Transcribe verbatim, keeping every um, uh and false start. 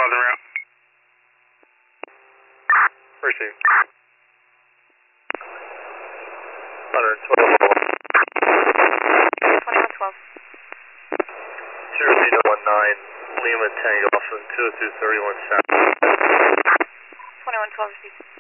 twelve en route. Received. one twelve. twenty-one twelve. zero zero one nine, Lima Tango off of two oh two thirty-one South. twenty-one twelve received.